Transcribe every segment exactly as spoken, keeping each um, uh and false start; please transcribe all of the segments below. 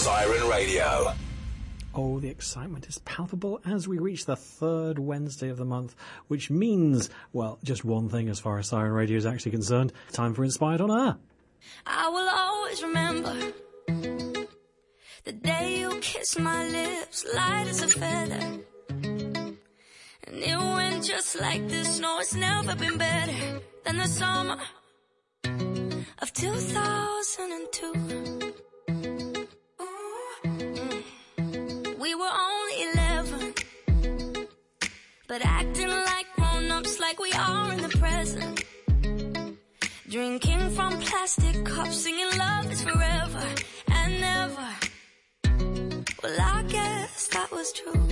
Siren Radio. Oh, the excitement is palpable as we reach the third Wednesday of the month, which means, well, just one thing as far as Siren Radio is actually concerned. Time for Inspired on Air. I will always remember the day you kissed my lips, light as a feather. And it went just like this. No, it's never been better than the summer of two thousand two. We were only eleven, but acting like grown-ups, like we are in the present. Drinking from plastic cups, singing love is forever and never. Well, I guess that was true.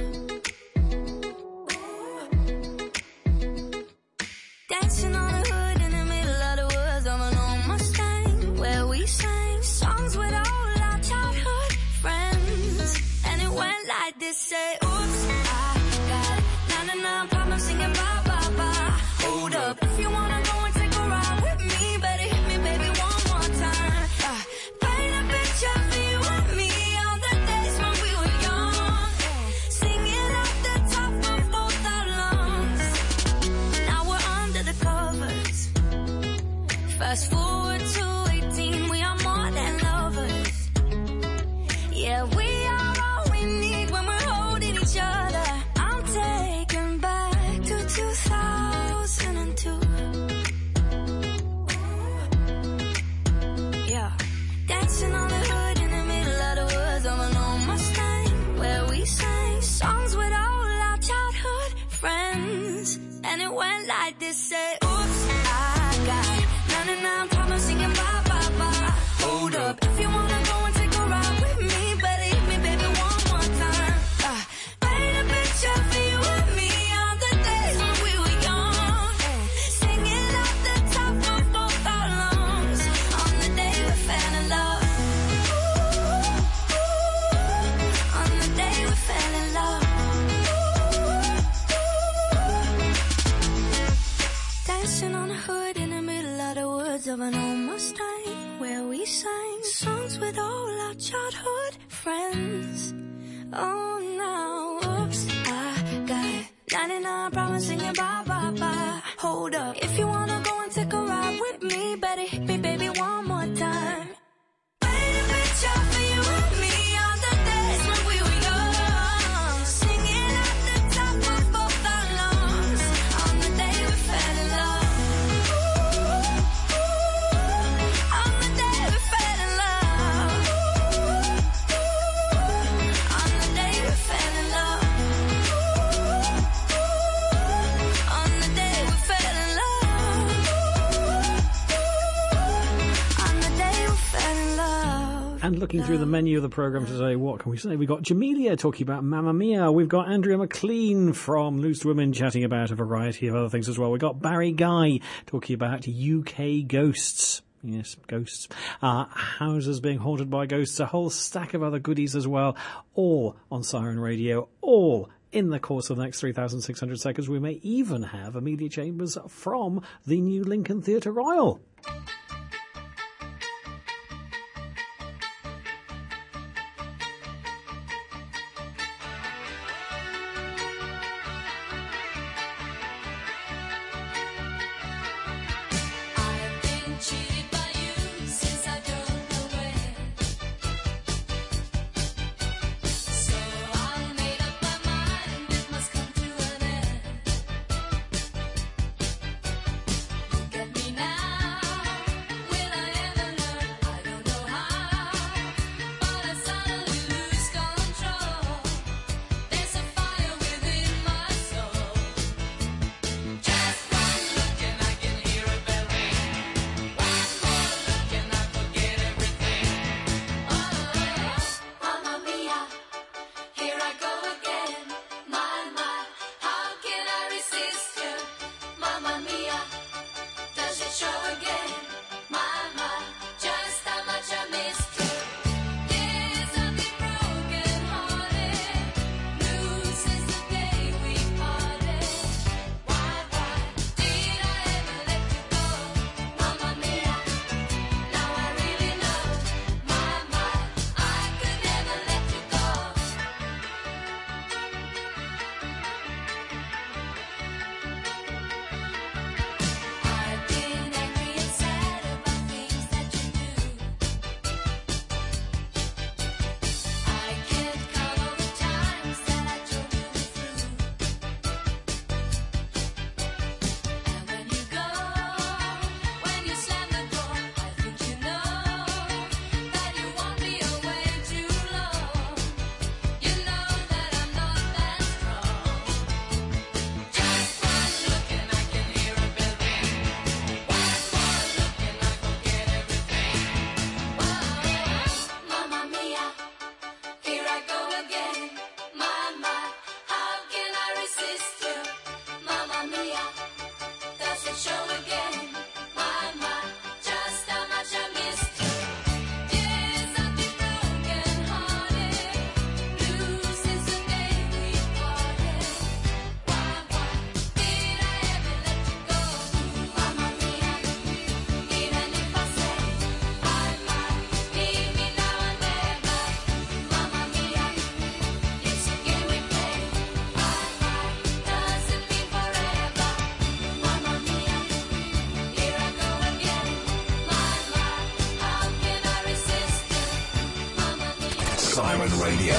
Dancing on the hood in the middle of the woods of an old Mustang, where we sang songs with all our childhood friends. And it went like this, say, oops, I got ninety-nine problems singing bye, bye, bye. Hold up, if you wanna go and take a ride with me, better hit me, baby, one more time. Uh, paint a picture for you and me on the days when we were young, singing off the top of both our lungs. Now we're under the covers. Fast forward to eighteen, we are more than lovers. Yeah, we are all we need when we're holding each other. I'm taken back to two thousand two. Yeah, dancing on the hood in the middle of the woods of an old Mustang, where we sang songs with all our childhood friends. And it went like this, say, oops, I got ninety-nine problems singing bye, bye, bye. Hold up, if you wanna go and take a ride with me, better hit me, baby, one more time. Uh, paint a picture for you and me on the days when we were young, singing off the top of both our lungs on the day we fell in love. On the day we fell in love. Dancing on the hood in the middle of the woods of an old Mustang, where we sang songs with all our childhood friends. Oh, now, oops, I got ninety-nine problems singing bye, bye, bye. Hold up, if you wanna go and take a ride with me, better hit me, baby, one more time. Paint a picture for you and me on the days when we were young, singing at the top of both our lungs on the day we fell in love. On the day we fell in love. On the day we fell in love. On the day we fell in love. On the day we fell in love. And looking through the menu of the programme today, what can we say? We've got Jamelia talking about Mamma Mia. We've got Andrea McLean from Loose Women chatting about a variety of other things as well. We've got Barry Guy talking about U K ghosts. Yes, ghosts. Uh, houses being haunted by ghosts. A whole stack of other goodies as well. All on Siren Radio. All in the course of the next three thousand six hundred seconds. We may even have Amelia Chambers from the new Lincoln Theatre Royal. I've been cheated by you since I don't know where. So I made up my mind it must come to an end. Look at me now. Siren Radio.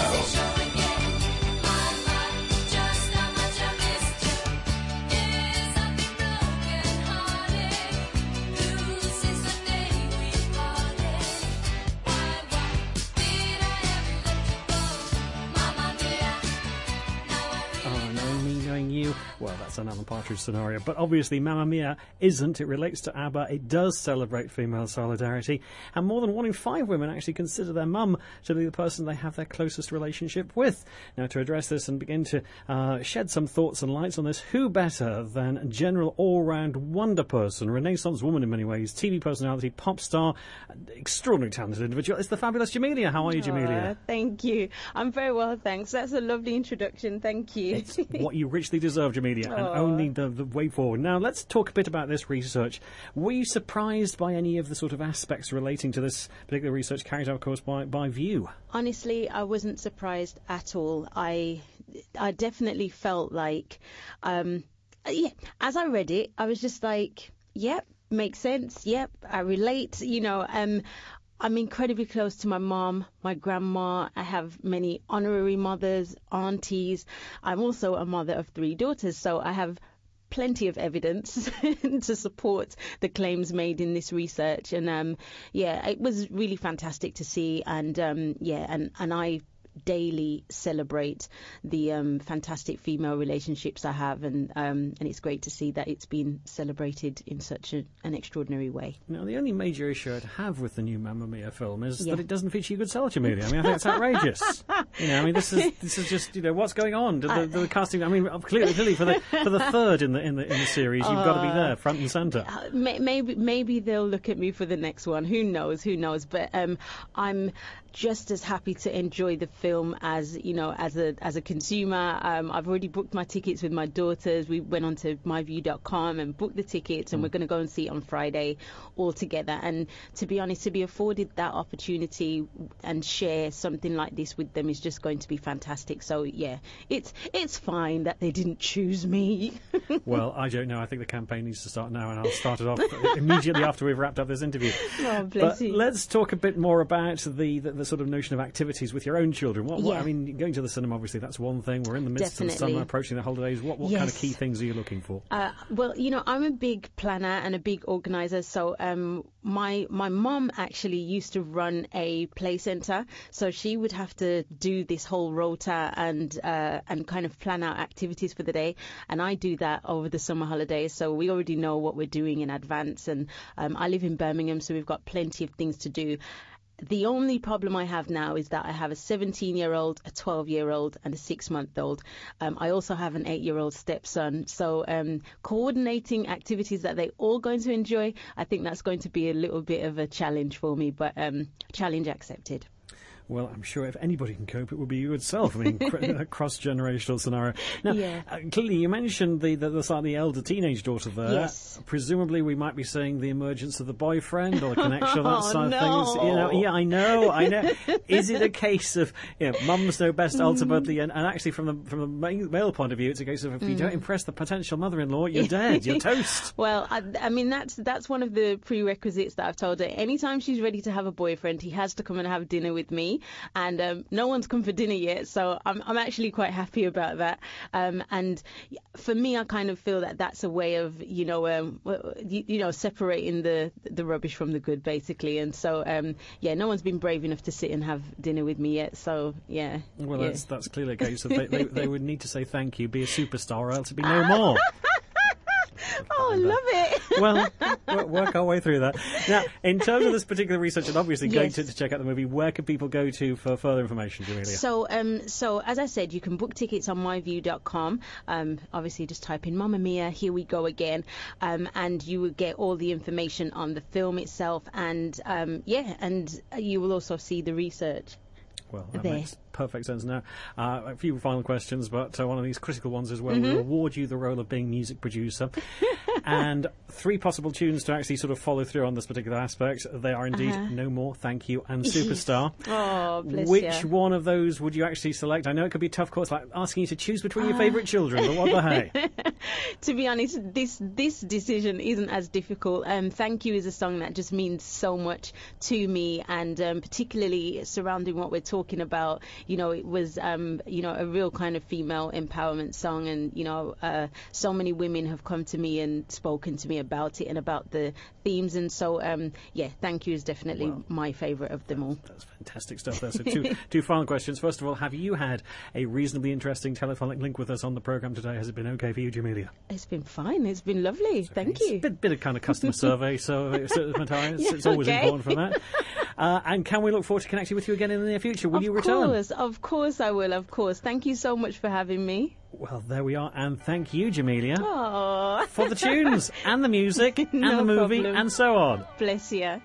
Well, that's an Alan Partridge scenario. But obviously, Mamma Mia isn't. It relates to ABBA. It does celebrate female solidarity. And more than one in five women actually consider their mum to be the person they have their closest relationship with. Now, to address this and begin to uh, shed some thoughts and lights on this, who better than general all-round wonder person, Renaissance woman in many ways, T V personality, pop star, extraordinarily talented individual. It's the fabulous Jamelia. How are you, Jamelia? Oh, thank you. I'm very well, thanks. That's a lovely introduction. Thank you. It's what you richly deserve, Jamelia. And Aww. only the, the way forward. Now, let's talk a bit about this research. Were you surprised by any of the sort of aspects relating to this particular research carried out, of course, by, by View? Honestly, I wasn't surprised at all. I, I definitely felt like, um, yeah, as I read it, I was just like, yep, makes sense. Yep, I relate. You know, um, I'm incredibly close to my mom, my grandma. I have many honorary mothers, aunties. I'm also a mother of three daughters, so I have plenty of evidence to support the claims made in this research. And um, yeah, it was really fantastic to see. And um, yeah, and, and I daily celebrate the um, fantastic female relationships I have, and um, and it's great to see that it's been celebrated in such a, an extraordinary way. Now, the only major issue I'd have with the new Mamma Mia film is Yeah. that it doesn't feature you good seller, Jamelia. I mean, I think that's outrageous. You know, I mean, this is this is just, you know, what's going on? The, the, the casting. I mean, clearly, clearly for the for the third in the in the in the series, you've got to be there, front and centre. Uh, may, maybe maybe they'll look at me for the next one. Who knows? Who knows? But um, I'm just as happy to enjoy the film as, you know, as a as a consumer. Um, I've already booked my tickets with my daughters. We went on to my view dot com and booked the tickets, and mm. we're going to go and see it on Friday all together. And to be honest, to be afforded that opportunity and share something like this with them is just going to be fantastic. So yeah, it's it's fine that they didn't choose me. Well, I don't know. I think the campaign needs to start now, and I'll start it off immediately after we've wrapped up this interview. Oh, bless but you. Let's talk a bit more about the, the the sort of notion of activities with your own children. What, what Yeah. I mean, going to the cinema, obviously, that's one thing. We're in the midst Definitely. of the summer, approaching the holidays. What, what kind of Yes. key things are you looking for? Uh, well, you know, I'm a big planner and a big organizer. So um, my my mum actually used to run a play centre. So she would have to do this whole rota and uh, and kind of plan out activities for the day. And I do that over the summer holidays. So we already know what we're doing in advance. And um, I live in Birmingham, so we've got plenty of things to do. The only problem I have now is that I have a seventeen-year-old, a twelve-year-old, and a six-month-old. Um, I also have an eight-year-old stepson. So um, coordinating activities that they're all going to enjoy, I think that's going to be a little bit of a challenge for me, but um, challenge accepted. Well, I'm sure if anybody can cope, it would be you itself. I mean, cr- a cross-generational scenario. Now, Yeah. uh, clearly, you mentioned the, the, the slightly elder teenage daughter there. Yes. Presumably, we might be seeing the emergence of the boyfriend or the connection of that Oh, side no. of things. You know, yeah, I know, I know. Is it a case of, you know, mums know best ultimately, and, and actually from the from the ma- male point of view, it's a case of if you don't impress the potential mother-in-law, you're dead, you're toast. Well, I, I mean, that's that's one of the prerequisites that I've told her. Anytime she's ready to have a boyfriend, he has to come and have dinner with me. And um, no one's come for dinner yet, so I'm I'm actually quite happy about that. Um, and for me, I kind of feel that that's a way of, you know, um, you, you know, separating the the rubbish from the good, basically. And so, um, yeah, no one's been brave enough to sit and have dinner with me yet. So, yeah. Well, yeah. that's that's clearly a case of they, they, they would need to say thank you, be a superstar, or else it'd be no more. Oh, I love it. Well, we'll work our way through that. Now, in terms of this particular research and obviously going Yes. to, to check out the movie, where can people go to for further information, Jamelia? So, um, so as I said, you can book tickets on my view dot com. Um, obviously, just type in Mamma Mia, here we go again, um, and you will get all the information on the film itself, and um, yeah, and you will also see the research. Well, that there. makes perfect sense now. Uh, a few final questions, but uh, one of these critical ones is where Mm-hmm. we'll award you the role of being music producer. And three possible tunes to actually sort of follow through on this particular aspect. They are indeed Uh-huh. No More, Thank You, and Superstar. Oh, bless Which ya. one of those would you actually select? I know it could be a tough course, like asking you to choose between your favourite children, but what the hey? To be honest, this this decision isn't as difficult. Um, Thank You is a song that just means so much to me, and um, particularly surrounding what we're talking about. You know, it was um, you know a real kind of female empowerment song, and you know, uh, so many women have come to me and spoken to me about it and about the themes, and so um, yeah, Thank You is definitely Well, my favourite of them all. That's fantastic stuff there. So two, two final questions. First of all, have you had a reasonably interesting telephonic link with us on the programme today? Has it been okay for you, Jamelia? It's been fine. It's been lovely. Thank It's a you. bit, bit of kind of customer survey, so it's, Yeah, it's always okay. important for that. Uh, and can we look forward to connecting with you again in the near future? Will Of you return? course, of course I will. Of course. Thank you so much for having me. Well, there we are, and thank you, Jamelia, Oh, for the tunes and the music and No the movie problem. and so on. bless you.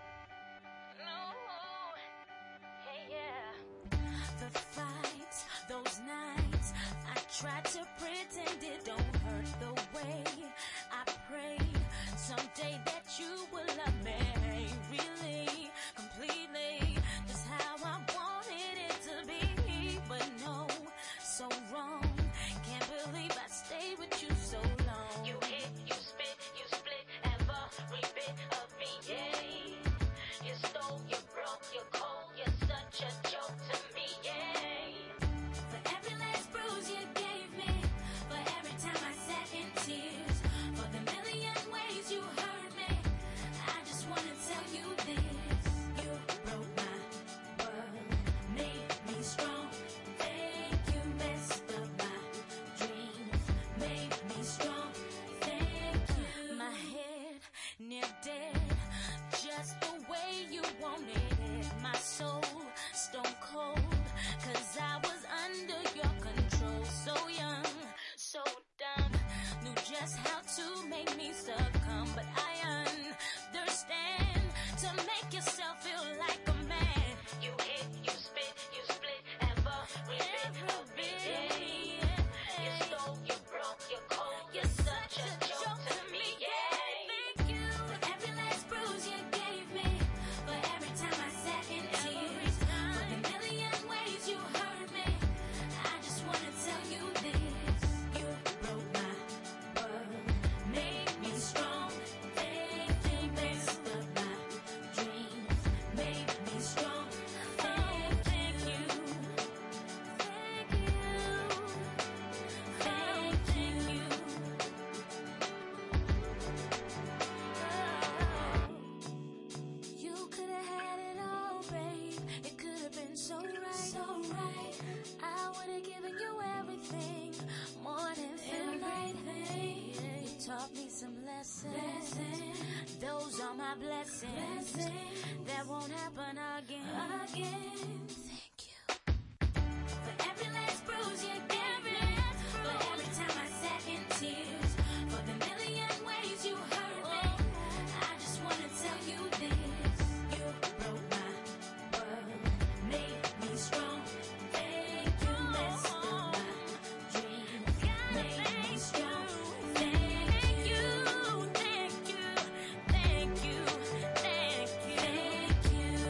The fights, those nights, I tried to pretend it don't hurt the way I prayed someday that you will love me, really, completely, just how I wanted it to be, but no, so wrong, can't believe I stayed with you so long. You hit, you spit, you split every bit of me, yeah. You stole, you broke, you're cold, you're such a joke to me, yeah. For every last bruise you gave me, for every time I sat in tears, for the million ways you hurt me, I just wanna tell you this. You broke my world, made me strong. Thank you, messed up my dreams, made me strong. Thank you. My head near dead, just the way you wanted it. My soul stone cold, cause I was under your control. So young, so dumb, knew just how to make me succumb. But I understand, to make yourself feel like a man. You hit, you spit, you split every bit of me, yeah. You stole, you broke, you're cold, you're such a joke to me, yeah. Thank you for every last bruise you gave me, for every time I sat in tears, for the million ways you hurt me. I just wanna tell you this. You broke my world, made me strong. Thank you, messed up my dreams, made me strong. Oh, thank you. Thank you. Thank you. You could have had it all, babe. It could have been so right. So right. I would have given you everything, more than everything. You taught me some lessons. Those are my blessings. That won't happen again. Again. Thank you. For every last bruise you gave me, for every time I sat in tears, for the million ways you hurt me. I just wanna tell you this. You broke my world, made me strong. Thank you, messed up my dreams, made me strong. Thank you, thank you, thank you, thank you, thank you.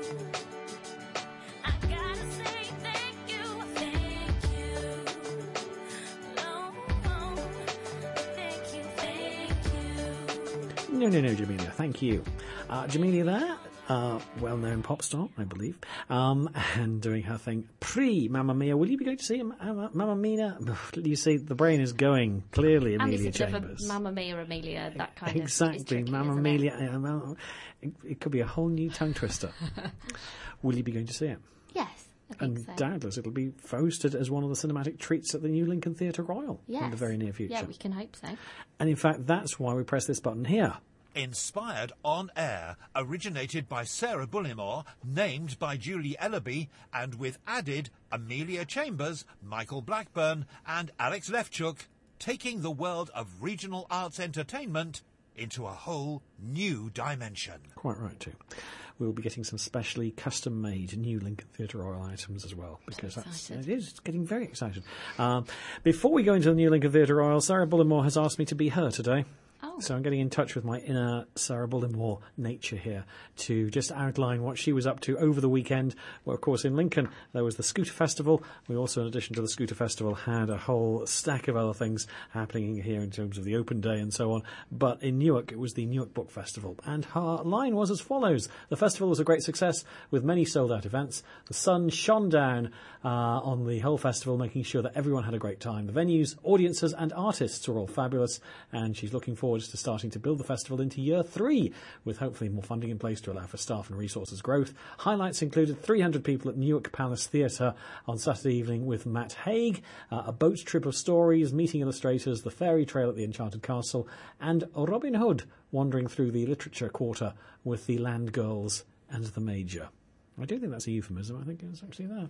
I gotta say thank you, thank you. No, thank you, thank you. No, no, no, Jamelia, thank you. Uh, Jamelia there, uh, well-known pop star, I believe, um, and doing her thing pre-Mamma Mia. Will you be going to see uh, Mamma Mia? You see, the brain is going, clearly, And Amelia it's a bit of a Chambers. Mamma Mia, Amelia, that kind Exactly, of is tricky, Mamma isn't it? Mia. uh, Mamma- It, it could be a whole new tongue twister. Will you be going to see it? Yes, I think And so. doubtless it'll be hosted as one of the cinematic treats at the new Lincoln Theatre Royal Yes. in the very near future. Yeah, we can hope so. And in fact, that's why we press this button here. Inspired on air, originated by Sarah Bullimore, named by Julie Ellaby, and with added Amelia Chambers, Michael Blackburn, and Alex Lefchuk, taking the world of regional arts entertainment into a whole new dimension. Quite right, too. We'll be getting some specially custom-made new Lincoln Theatre Royal items as well, because that's, it is it's getting very exciting. Um, before we go into the new Lincoln Theatre Royal, Sarah Bullimore has asked me to be her today. Oh. So I'm getting in touch with my inner Sarah Bullimore nature here to just outline what she was up to over the weekend. Well, of course, in Lincoln, there was the Scooter Festival. We also, in addition to the Scooter Festival, had a whole stack of other things happening here in terms of the open day and so on. But in Newark, it was the Newark Book Festival. And her line was as follows. The festival was a great success with many sold-out events. The sun shone down uh, on the whole festival, making sure that everyone had a great time. The venues, audiences and artists were all fabulous, and she's looking forward to starting to build the festival into year three, with hopefully more funding in place to allow for staff and resources growth. Highlights included three hundred people at Newark Palace Theatre on Saturday evening with Matt Haig, uh, a boat trip of stories, meeting illustrators, the fairy trail at the Enchanted Castle, and Robin Hood wandering through the literature quarter with the Land Girls and the Major. I don't think that's a euphemism. I think it's actually there.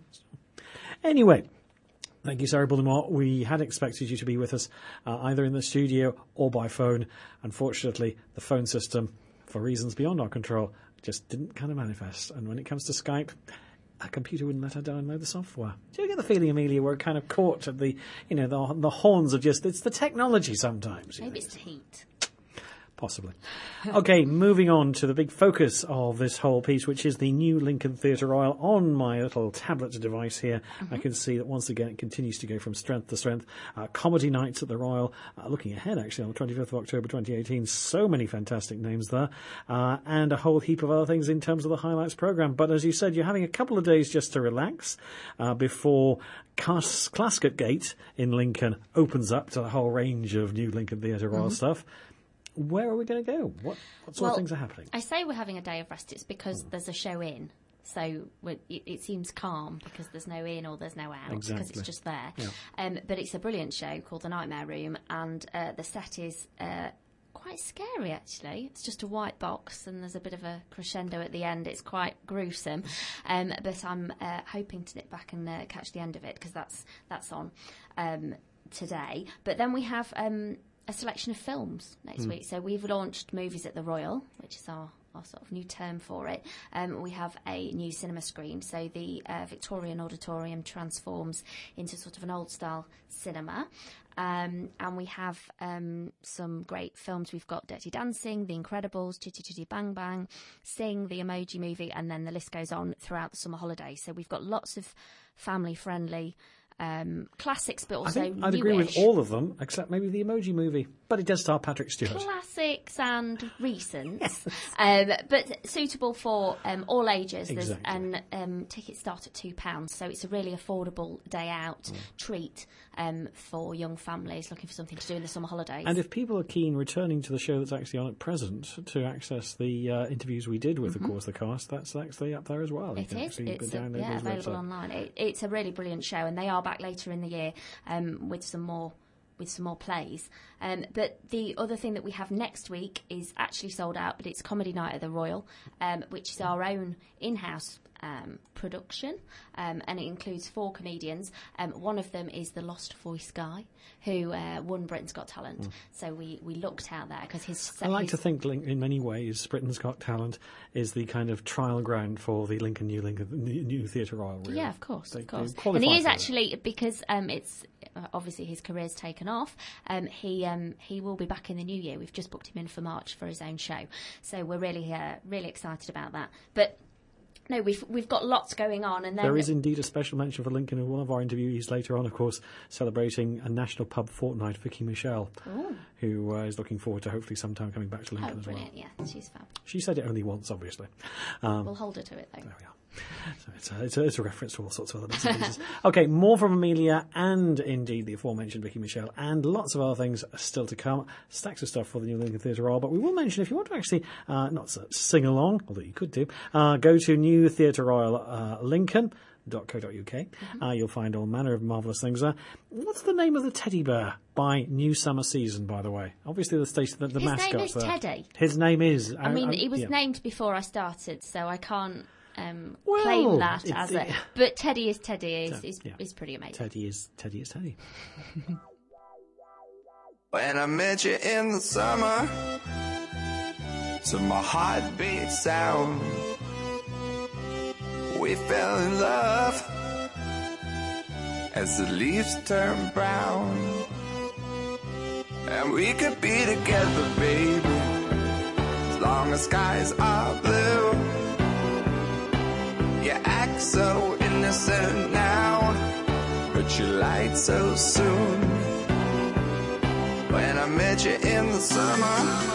Anyway, thank you, Sarah Bullimore. We had expected you to be with us uh, either in the studio or by phone. Unfortunately, the phone system, for reasons beyond our control, just didn't kind of manifest. And when it comes to Skype, a computer wouldn't let her download the software. Do you get the feeling, Amelia, we're kind of caught at the, you know, the, the horns of just, it's the technology sometimes. Maybe know. it's the heat. Possibly. Okay, moving on to the big focus of this whole piece, which is the new Lincoln Theatre Royal. On my little tablet device here, mm-hmm. I can see that once again it continues to go from strength to strength. Uh, comedy nights at the Royal, uh, looking ahead actually on the twenty-fifth of October twenty eighteen. So many fantastic names there, uh, and a whole heap of other things in terms of the highlights programme. But as you said, you're having a couple of days just to relax uh, before Cas- Clascott Gate in Lincoln opens up to the whole range of new Lincoln Theatre Royal mm-hmm. stuff. Where are we going to go? What, what sort well, of things are happening? I say we're having a day of rest. It's because mm. there's a show in. So it, it seems calm because there's no in or there's no out, exactly. because it's just there. Yeah. Um, but it's a brilliant show called The Nightmare Room, and uh, the set is uh, quite scary, actually. It's just a white box, and there's a bit of a crescendo at the end. It's quite gruesome. Um, but I'm uh, hoping to nip back and uh, catch the end of it, because that's, that's on um, today. But then we have... Um, a selection of films next mm. week. So we've launched Movies at the Royal, which is our, our sort of new term for it. Um, we have a new cinema screen. So the uh, Victorian Auditorium transforms into sort of an old-style cinema. Um, and we have um, some great films. We've got Dirty Dancing, The Incredibles, Chitty Chitty Bang Bang, Sing, The Emoji Movie, and then the list goes on throughout the summer holidays. So we've got lots of family-friendly Um, classics, but also I think newish. I'd agree with all of them, except maybe the Emoji Movie. But it does star Patrick Stewart. Classics and recents, yes. um, but suitable for um, all ages. There's, exactly. And um, tickets start at two pounds, so it's a really affordable day out mm. treat um, for young families looking for something to do in the summer holidays. And if people are keen returning to the show that's actually on at present to access the uh, interviews we did with, mm-hmm. of course, the cast, that's actually up there as well. It is. It's a, download yeah, available website. online. It, it's a really brilliant show, and they are back later in the year um, with some more with some more plays. Um, but the other thing that we have next week is actually sold out, but it's Comedy Night at the Royal, um, which is our own in-house um, production, um, and it includes four comedians. Um, one of them is the Lost Voice guy, who uh, won Britain's Got Talent. Mm. So we, we looked out there because his... I like his to think in many ways Britain's Got Talent is the kind of trial ground for the Lincoln New Lincoln New Theatre Royal. Really. Yeah, of course, they, of course. And he is actually, it. because um, it's uh, obviously his career's taken off, um, he um, he will be back in the new year. We've just booked him in for March for his own show. So we're really, uh, really excited about that. But... No, we've we've got lots going on, and then there is indeed a special mention for Lincoln in one of our interviewees later on, of course, celebrating a National Pub Fortnight, Vicky Michelle, Ooh. who uh, is looking forward to hopefully sometime coming back to Lincoln oh, as well. Brilliant! Yeah, she's fab. She said it only once, obviously. Um, we'll hold her to it, though. There we are. So it's a, it's, a, it's a reference to all sorts of other bits and pieces. Okay, more from Amelia and indeed the aforementioned Vicky Michelle, and lots of other things still to come. Stacks of stuff for the new Lincoln Theatre Royal, but we will mention if you want to actually uh, not sing along, although you could do, uh, go to New Theatre Royal uh, Lincoln. dot co dot uk. Mm-hmm. Uh, you'll find all manner of marvellous things there. What's the name of the teddy bear by New Summer Season, by the way? Obviously, the station, the, the His mascot's name is there. Teddy. His name is. I mean, I, I, he was yeah. named before I started, so I can't um, well, claim that as it. a. But Teddy is Teddy is is, yeah. is pretty amazing. Teddy is Teddy is Teddy. When I met you in the summer. to my heartbeat sound. We fell in love as the leaves turn brown, and we could be together, baby, as long as skies are blue. You act so innocent now, but you lied so soon. When I met you in the summer,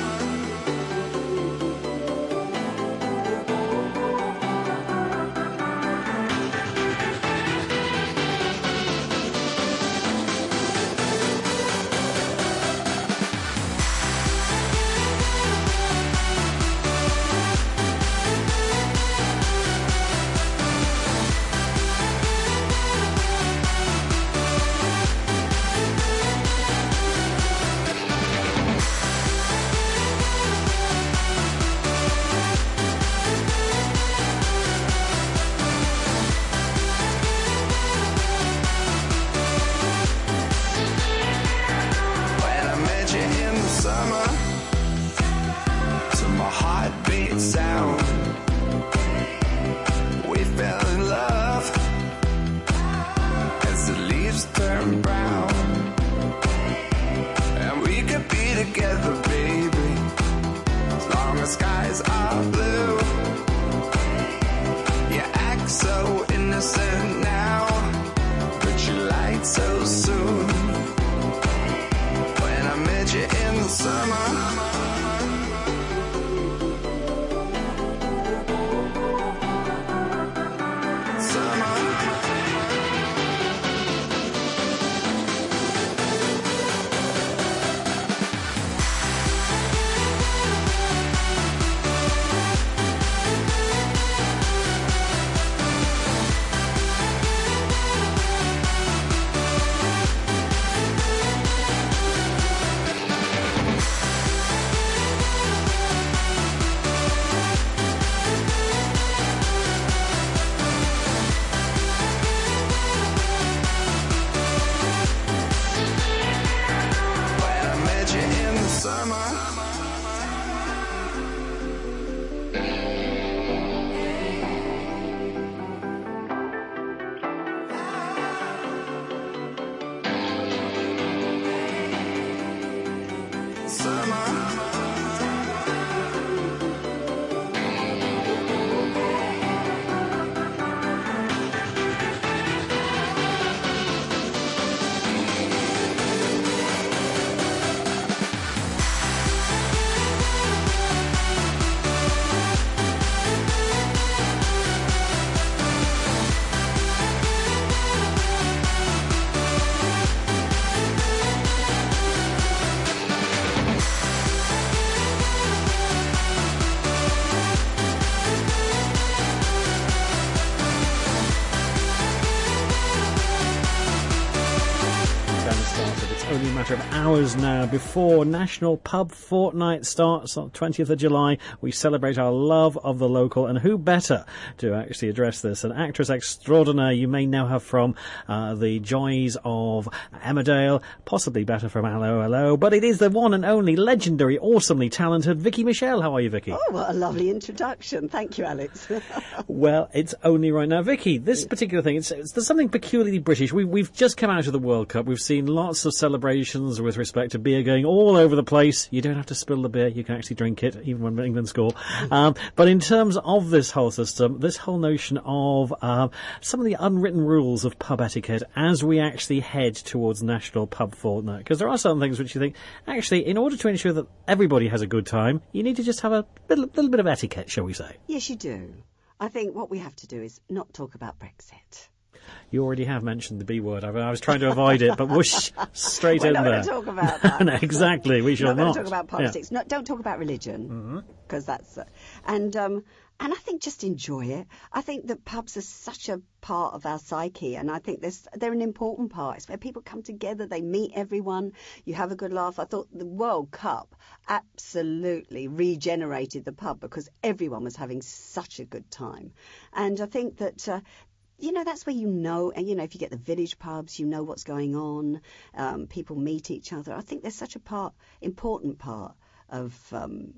Of hours now before National Pub Fortnight starts on twentieth of July. We celebrate our love of the local, and who better to actually address this? An actress extraordinaire you may know her from uh, the joys of Emmerdale, possibly better from Hello Hello, but it is the one and only legendary, awesomely talented Vicky Michelle. How are you, Vicky? Oh, what a lovely introduction. Thank you, Alex. Well, it's only right now. Vicky, this particular thing, it's, it's, there's something peculiarly British. We, we've just come out of the World Cup. We've seen lots of celebrations with respect to beer going all over the place. You don't have to spill the beer. You can actually drink it, even when England score. Um, but in terms of this whole system, this whole notion of uh, some of the unwritten rules of pub etiquette as we actually head towards National Pub Fortnight, because there are some things which you think, actually, in order to ensure that everybody has a good time, you need to just have a little, little bit of etiquette, shall we say. Yes, you do. I think what we have to do is not talk about Brexit. You already have mentioned the B word. I, I was trying to avoid it, but whoosh, straight We're in not there. We're not going to talk about that. No, exactly, we shall not. not. Not going to talk about politics. Yeah. No, don't talk about religion, because mm-hmm. that's... Uh, and um, and I think just enjoy it. I think that pubs are such a part of our psyche, and I think there's, they're an important part. It's where people come together, they meet everyone, you have a good laugh. I thought the World Cup absolutely regenerated the pub because everyone was having such a good time. And I think that... Uh, You know, that's where you know, and you know, if you get the village pubs, you know what's going on. Um, people meet each other. I think there's such a part, important part of um,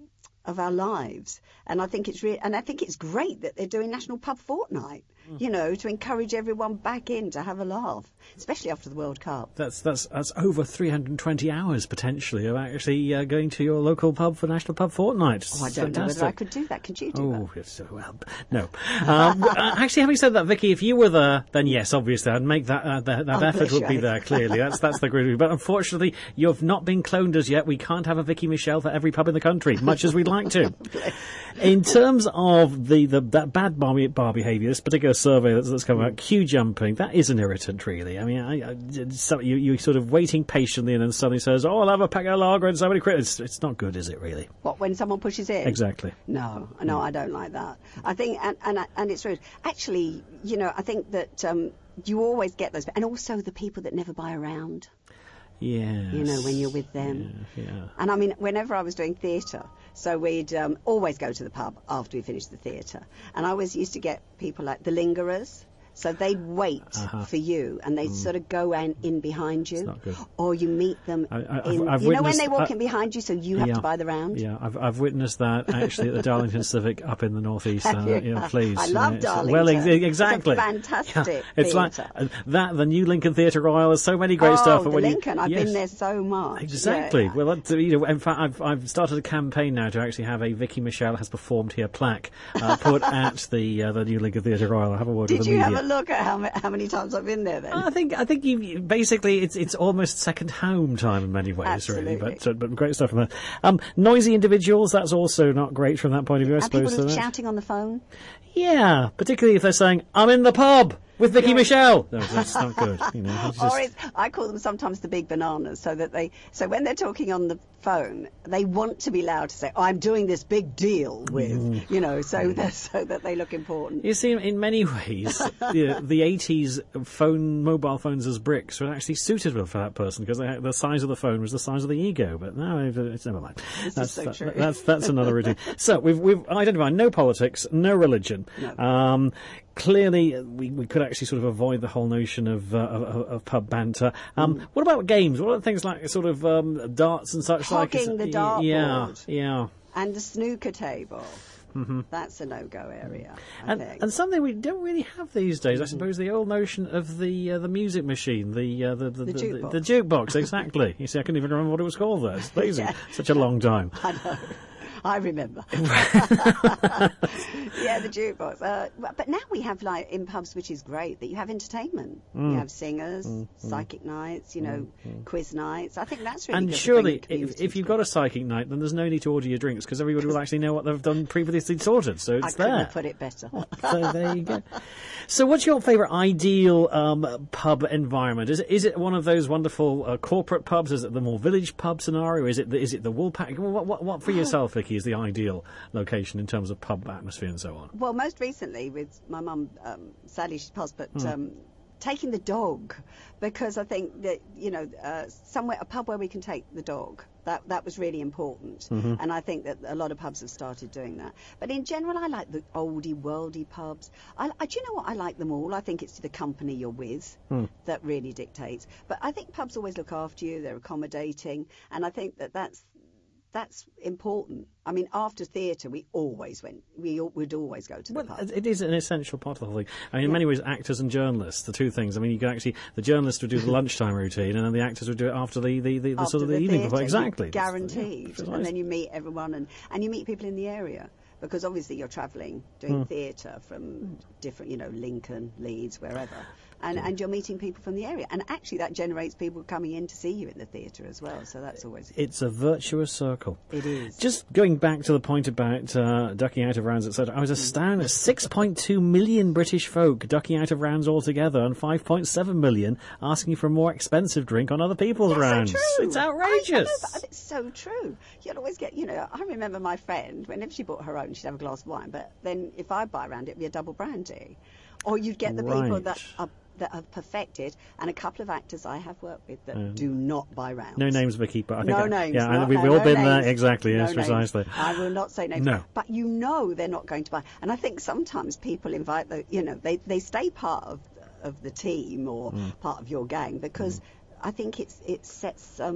of our lives. And I think it's re- and I think it's great that they're doing National Pub Fortnight, mm. you know, to encourage everyone back in to have a laugh, especially after the World Cup. That's that's that's over three hundred twenty hours potentially of actually uh, going to your local pub for National Pub Fortnight. Oh, I don't Fantastic. know whether I could do that. Could you do oh, that? Yes, well, no. Um, uh, actually, having said that, Vicky, if you were there, then yes, obviously, I'd make that uh, that, that Oh, effort bless would you. be there. Clearly, that's that's the great. But unfortunately, you've not been cloned as yet. We can't have a Vicky Michelle for every pub in the country, much as we'd like to. In terms of the, the that bad bar, bar behaviour, this particular survey that's, that's come out, queue jumping, that is an irritant, really. I mean, I, I, so you, you're sort of waiting patiently and then suddenly says, oh, I'll have a pack of lager and somebody quit. It's, it's not good, is it, really? What, when someone pushes in? Exactly. No, no, I don't like that. I think, and and, and it's rude. Actually, you know, I think that um, you always get those, and also the people that never buy around. Yes. You know, when you're with them. Yeah, yeah. And I mean, whenever I was doing theatre, so we'd um, always go to the pub after we finished the theatre. And I always used to get people like the lingerers. So they'd wait Uh-huh. for you, and they'd sort of go in, in behind you. It's not good. Or you meet them I- I- I've- in... I've you know when witnessed- they walk I- in behind you, so you have Yeah. to buy the round? Yeah, I've I've witnessed that actually at the Darlington Civic up in the northeast. Have Uh, you? yeah, please. I you love know, it's- Darlington. Well, ex- It's a exactly. fantastic Yeah, it's like theatre. uh, that. The new Lincoln Theatre Royal. There's so many great oh, stuff. the when you- Lincoln. I've yes. been there so much. Exactly. Yeah. Well, that's, you know, in fact, I've I've started a campaign now to actually have a Vicky Michelle has performed here plaque uh, put at the uh, the new Lincoln Theatre Royal. I'll have a word Did with the you media. have a look at how, ma- how many times I've been there then? I think I think you you- basically it's it's almost second home time in many ways, Absolutely. really. But uh, but great stuff from that. Um, noisy individuals, that's also not great from that point of view, I and suppose. people so that- shouting on the phone. Yeah, particularly if they're saying, I'm in the pub with Vicky Yeah. Michelle. No, that's not good. You know, it's just- Or it's, I call them sometimes the big bananas, so that they, so when they're talking on the phone, they want to be loud to say, oh, I'm doing this big deal with, Mm. you know, so that, so that they look important. You see, in many ways, the, the eighties phone, mobile phones as bricks were actually suited well for that person because they had, the size of the phone was the size of the ego. But no, it's never mind. This That's is so that- true. that's that's another routine. So we've we've identified no politics, no religion. No. Um, clearly, we, we could actually sort of avoid the whole notion of uh, of, of pub banter. Um, Mm. What about games? What are things like sort of um, darts and such like? Hogging Is- the Yeah, dartboard. yeah. And the snooker table. That's a no-go area, I And, think. and something we don't really have these days, I suppose, the old notion of the uh, the music machine, the uh, the, the, The the, jukebox. the jukebox, exactly. You see, I couldn't even remember what it was called there. It's amazing. Yeah. Such a long time. I know. I remember. Yeah, the jukebox. Uh, but but now we have, like, in pubs, which is great, that you have entertainment. Mm. You have singers, psychic nights, you know, quiz nights. I think that's really And good for surely, bringing if, community if you've together. got a psychic night, then there's no need to order your drinks because everybody will actually know what they've done previously sorted. So I it's couldn't there. have put it better. So there you go. So what's your favourite ideal um, pub environment? Is it, is it one of those wonderful uh, corporate pubs? Is it the more village pub scenario? Is it the, is it the Woolpack? What, what, what for yourself, Vicky, is the ideal location in terms of pub atmosphere and so on? Well, most recently with my mum, um, sadly she's passed, but um, taking the dog, because I think that, you know, uh, somewhere, a pub where we can take the dog, that that was really important. And I think that a lot of pubs have started doing that. But in general, I like the oldie, worldy pubs. I, I, do you know what? I like them all. I think it's the company you're with that really dictates. But I think pubs always look after you. They're accommodating. And I think that that's That's important. I mean, after theatre, we always went. We al- would always go to the Well, pub. it is an essential part of the whole thing. I mean, in many ways, actors and journalists, the two things. I mean, you can actually, the journalists would do the lunchtime routine, and then the actors would do it after the, the, the, the After sort of the, the evening theatre, before. you- Exactly. guaranteed. That's- yeah, And then you meet everyone, and, and you meet people in the area. Because obviously you're travelling, doing theatre from different, you know, Lincoln, Leeds, wherever. And, and you're meeting people from the area. And actually that generates people coming in to see you in the theatre as well. So that's always... It's a virtuous circle. It is. Just going back to the point about uh, ducking out of rounds, et cetera, I was astounded. six point two million British folk ducking out of rounds altogether, and five point seven million asking for a more expensive drink on other people's That's rounds. so true. It's I- I know, outrageous. but it's so true. You'll always get, you know, I remember my friend, whenever she bought her own, she'd have a glass of wine, but then if I buy around, it'd be a double brandy. Or you'd get the people Right. that are that have perfected, and a couple of actors I have worked with that do not buy rounds. No names, Vicky, but I think No I- names. Yeah, not- and we've no, all no been names. there. Exactly. No Yes, names. precisely. I will not say names. No. But you know they're not going to buy. And I think sometimes people invite the, you know, they, they stay part of of the team or Mm. part of your gang because I think it's it sets um,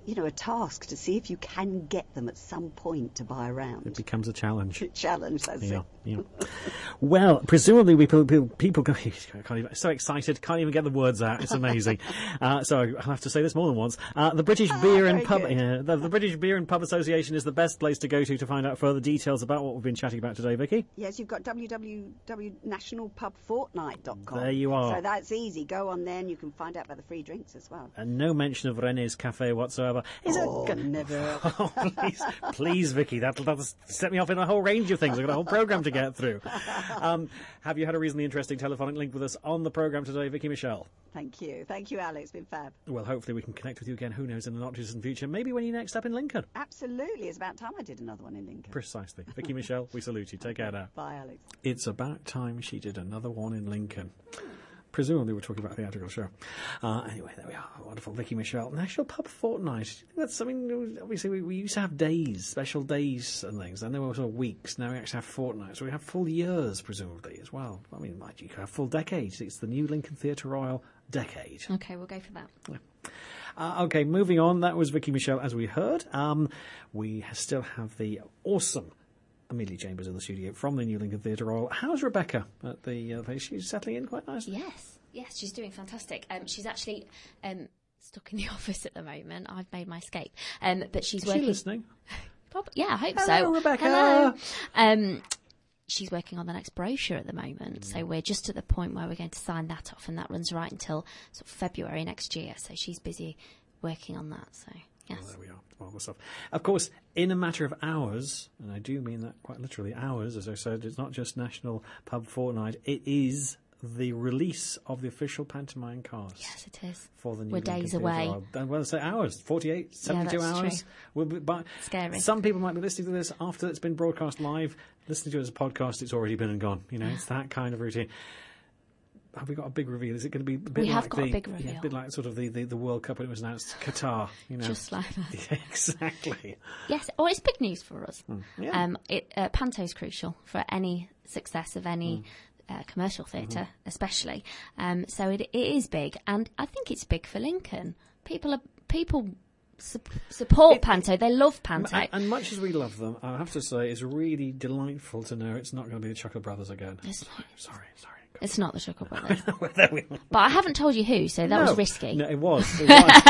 you know, a task to see if you can get them at some point to buy around. It becomes a challenge. Challenge, that's Yeah, it. yeah. Well, presumably we people, people, people go, can't even, so excited, can't even get the words out. It's amazing. uh, so I'll have to say this more than once. Uh, the British Beer and very Pub, good. yeah, the, the British Beer and Pub Association is the best place to go to to find out further details about what we've been chatting about today, Vicky. Yes, you've got w w w dot national pub fortnight dot com. There you are. So that's easy. Go on there and you can find out about the free drinks as well. And no mention of René's Cafe whatsoever. Is Oh, it? never. Oh, please, please, Vicky, that'll, that'll set me off in a whole range of things. I've got a whole programme to get through. Um, have you had a reasonably interesting telephonic link with us on the programme today, Vicky Michelle? Thank you. Thank you, Alex. It's been fab. Well, hopefully we can connect with you again, who knows, in the not-too-distant future. Maybe when you're next up in Lincoln. Absolutely. It's about time I did another one in Lincoln. Precisely. Vicky Michelle, we salute you. Take care now. Bye, Alex. It's about time she did another one in Lincoln. Presumably we're talking about a theatrical show. Uh, anyway, there we are. Wonderful. Vicky Michelle. National Pub Fortnight. Do you think that's something, obviously we, we used to have days, special days and things, and there were sort of weeks. Now we actually have fortnights. So we have full years, presumably, as well. I mean, mind you, you could have full decades. It's the new Lincoln Theatre Royal decade. Okay, we'll go for that. Yeah. Uh, okay, moving on. That was Vicky Michelle, as we heard. Um, we still have the awesome Amelia Chambers in the studio from the New Lincoln Theatre Royal. How's Rebecca at the uh, place? She's settling in quite nicely? Yes, yes, she's doing fantastic. Um, she's actually um, stuck in the office at the moment. I've made my escape. Um, but she's Is working. she listening? Prob- yeah, I hope Hello, so. Rebecca. Hello. Um, she's working on the next brochure at the moment, so we're just at the point where we're going to sign that off, and that runs right until sort of February next year. So she's busy working on that. So yes. Well, there we are. Marvellous stuff. Of course, in a matter of hours, and I do mean that quite literally, hours, as I said, it's not just National Pub Fortnight, it is the release of the official pantomime cast. Yes, it is. For the New We're Lincoln days Theatre away. Royal. And well, I say hours, forty-eight, seventy-two that's hours. true. We'll be, but Scary. Some people might be listening to this after it's been broadcast live, listening to it as a podcast, it's already been and gone. You know, it's that kind of routine. Have we got a big reveal? Is it going to be a bit We like have got the, a big yeah, reveal. a bit like sort of the, the, the World Cup when it was announced, Qatar, you know? Just like that. Yeah, exactly. Yes. Oh, it's big news for us. Yeah. Um, it, uh, Panto's crucial for any success of any uh, commercial theatre, Mm-hmm. especially. Um, so it, it is big, and I think it's big for Lincoln. People are people su- support Panto. They love Panto. And, and much as we love them, I have to say it's really delightful to know it's not going to be the Chuckle Brothers again. It's not. Sorry, sorry. It's not the Chuckle Brothers. Well, there we are. But I haven't told you who, so that No. was risky. No, it was. It was.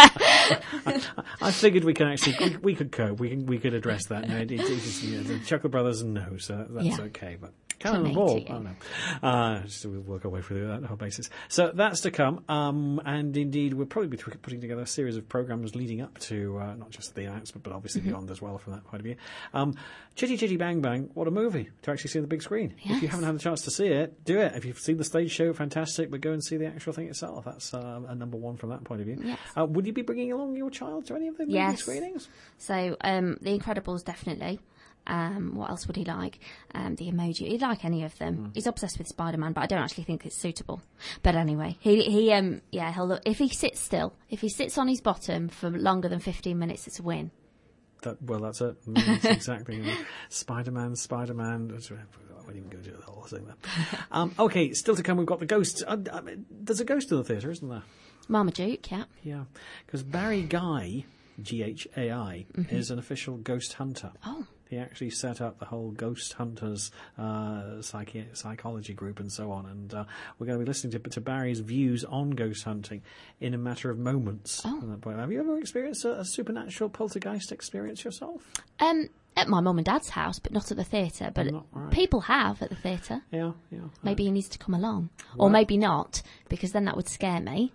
I, I figured we can actually we, we could cope. We can we could address that. No, it, it, it's, you know, the Chuckle Brothers, no, so that's Yeah. okay. But Cannon To Ball, me, to you. oh no. Uh, so we'll work our way through that whole basis. So that's to come. Um, and indeed, we'll probably be t- putting together a series of programmes leading up to uh, not just the announcement, but obviously Mm-hmm. beyond as well from that point of view. Um, Chitty Chitty Bang Bang, what a movie to actually see on the big screen. If you Yes. haven't had the chance to see it, do it. If you've seen the stage show, fantastic, but go and see the actual thing itself. That's uh, a number one from that point of view. Yes. Uh, would you be bringing along your child to any of the movie Yes. screenings? So, um, The Incredibles, definitely. Um, what else would he like? Um, the Emoji. He'd like any of them. He's obsessed with Spider-Man, but I don't actually think it's suitable. But anyway, he, he, um, yeah, he'll look, if he sits still, if he sits on his bottom for longer than fifteen minutes, it's a win. That, well, that's it. That's exactly. You know, Spider-Man, Spider-Man. I won't even go do the whole thing there. Um, okay, still to come, we've got the Ghost. Uh, I mean, there's a Ghost in the theatre, isn't there? Marmaduke, yeah. Yeah, because Barry Guy, G H A I, is an official ghost hunter. Oh. He actually set up the whole Ghost Hunters uh, psyche- psychology group and so on. And uh, we're going to be listening to, to Barry's views on ghost hunting in a matter of moments. Oh. From that point. Have you ever experienced a, a supernatural poltergeist experience yourself? Um, at my mum and dad's house, but not at the theatre. But Not right. people have at the theatre. Yeah, yeah. Maybe he needs to come along. Or maybe not, because then that would scare me.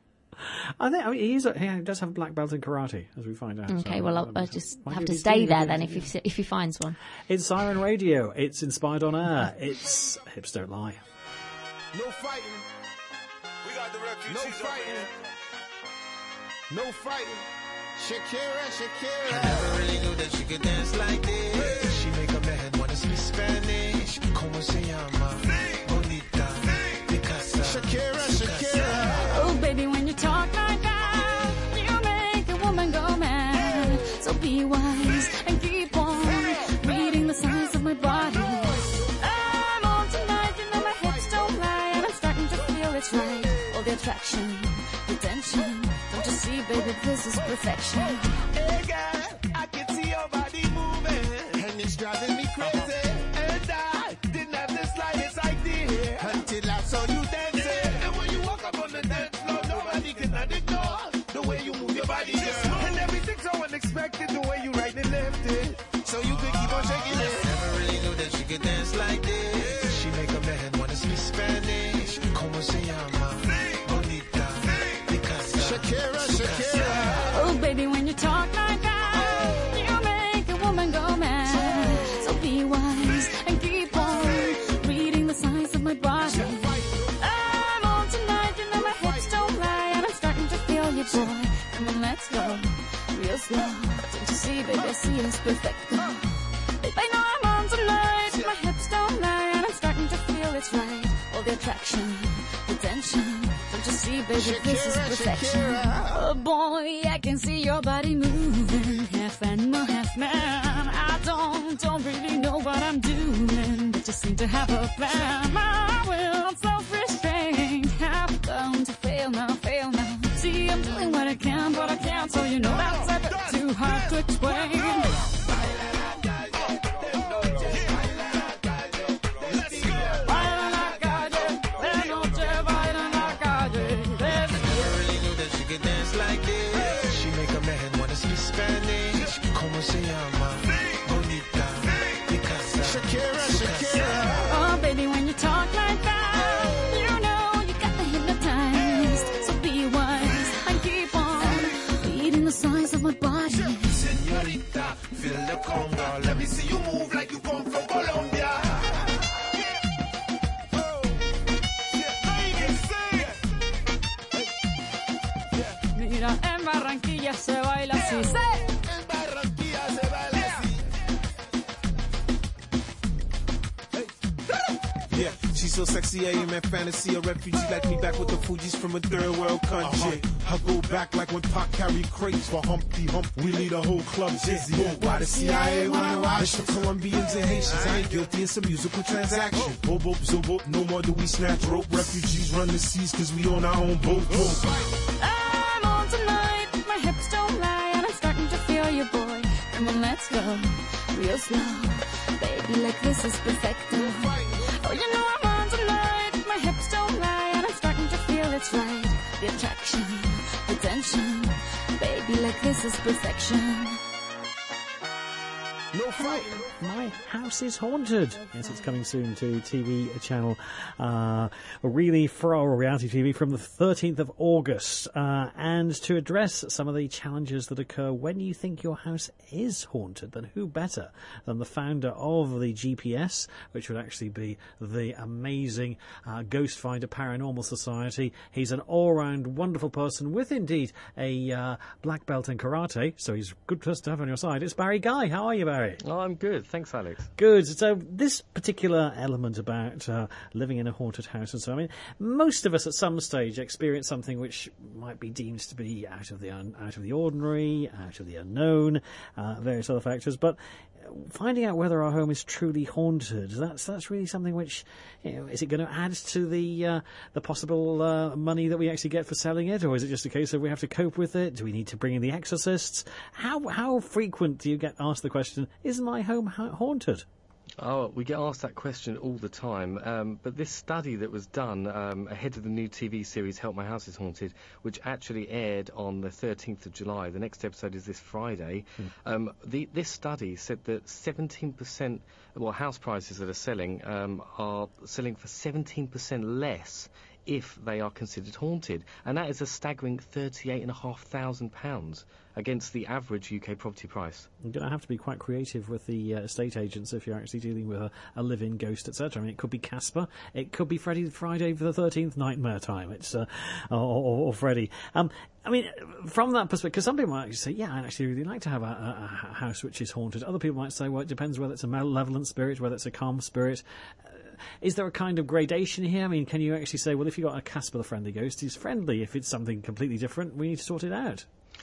I think I mean, he, is a, he does have a black belt in karate, as we find out. Okay, so, well, uh, I'll, I'll just might have be to his stay thing, there yeah, then yeah. if he, if he finds one. It's Siren Radio. It's Inspired on Air. It's Hips Don't Lie. No fighting. We got the refugees. No fighting. No fighting. Shakira, Shakira. I never really knew that she could dance like this. Hey. She make a man wanna speak Spanish. Como se llama? Bonita. Picasa. Shakira, Shakira. Oh, baby, when you talk like that, you make a woman go mad. So be wise and keep on reading the signs of my body. I'm on tonight, you know my hips don't lie, and I'm starting to feel it's right. All the attraction attention. Don't you see, baby, this is perfection. Hey girl, I can see your body moving, and it's driving me crazy. And I didn't have the slightest idea until I saw you dancing. And when you walk up on the dance floor, nobody can ignore the way you move your body, girl. And everything's so unexpected, the way you right and left it, so you could keep on shaking it. Never really knew that she could dance like this. She make a man wanna speak Spanish. Como se llama? Bonita. Shakira, Shakira. Oh, baby, when you talk like that, you make a woman go mad. So be wise and keep on reading the signs of my body. I'm on tonight, you know my hips don't lie, and I'm starting to feel you, boy. Come on, let's go real slow. Don't you see, baby, I see it's perfect. Babe, I know I'm on tonight, my hips don't lie, and I'm starting to feel it's right. All the attraction, the tension. Don't you see, baby, Shakira, this is perfection. Shakira. Oh boy, I can see your body moving, half animal, half man. I don't, don't really know what I'm doing, but just seem to have a plan. My will, self-restraint, have come to fail now, fail now. See, I'm doing what I can, but I can't, so you know that's a bit too hard to explain. Like this. She make a man wanna speak Spanish. Como se llama? Bonita. Shakira, Shakira. Oh, baby, when you talk like that, you know you got me hypnotized. So be wise and keep on reading the signs of my body. Señorita, feel the conga. Let me see you move like you come from Colombia. Mira, en Barranquilla se baila así. ¡Sí! En Barranquilla se baila así. Yeah, she's so sexy, I am in fantasy. A refugee like me back with the Fugees from a third world country. Uh-huh. I go back like when Pac carried crates for Humpty Hump. We lead a whole club dizzy. Why the C I A wanna watch? It's for Colombians and Haitians. I ain't guilty, it's a musical transaction. Boop, boop, zoop, boop. No more do we snatch rope. Refugees run the seas cause we on our own boat. I'm on tonight, my hips don't lie, and I'm starting to feel you, boy. Come on, let's go real slow. Baby, like this is perfect. Oh, you know I'm on tonight, my hips don't lie, and I'm starting to feel it's right. The attraction, the tension. Baby, like this is perfection. No fighting. My House is Haunted. Yes, it's coming soon to T V channel, uh, really for reality T V from the thirteenth of August. Uh, and to address some of the challenges that occur when you think your house is haunted, then who better than the founder of the G P S, which would actually be the amazing uh, Ghost Finder Paranormal Society. He's an all-round wonderful person with indeed a uh, black belt in karate, so he's good to have on your side. It's Barry Guy. How are you, Barry? Oh, I'm good. Thanks, Alex. Good. So this particular element about uh, living in a haunted house and so, I mean, most of us at some stage experience something which might be deemed to be out of the un- out of the ordinary, out of the unknown, uh, various other factors. But finding out whether our home is truly haunted, that's that's really something which, you know, is it going to add to the uh, the possible uh, money that we actually get for selling it, or is it just a case of we have to cope with it? Do we need to bring in the exorcists? How how frequent do you get asked the question, is my home ha- haunted? Oh, we get asked that question all the time. Um, but this study that was done um, ahead of the new T V series Help My House is Haunted, which actually aired on the thirteenth of July, the next episode is this Friday, mm. um, the, this study said that seventeen percent, well, house prices that are selling um, are selling for seventeen percent less if they are considered haunted. And that is a staggering thirty-eight thousand five hundred pounds against the average U K property price. You're going to have to be quite creative with the uh, estate agents if you're actually dealing with a, a live-in ghost, et cetera. I mean, it could be Casper, it could be Freddy Friday for the thirteenth Nightmare Time, it's uh, or, or, or Freddy. Um, I mean, from that perspective, because some people might actually say, yeah, I'd actually really like to have a, a, a house which is haunted. Other people might say, well, it depends whether it's a malevolent spirit, whether it's a calm spirit. Uh, Is there a kind of gradation here? I mean, can you actually say, well, if you've got a Casper the Friendly Ghost, he's friendly. If it's something completely different, we need to sort it out.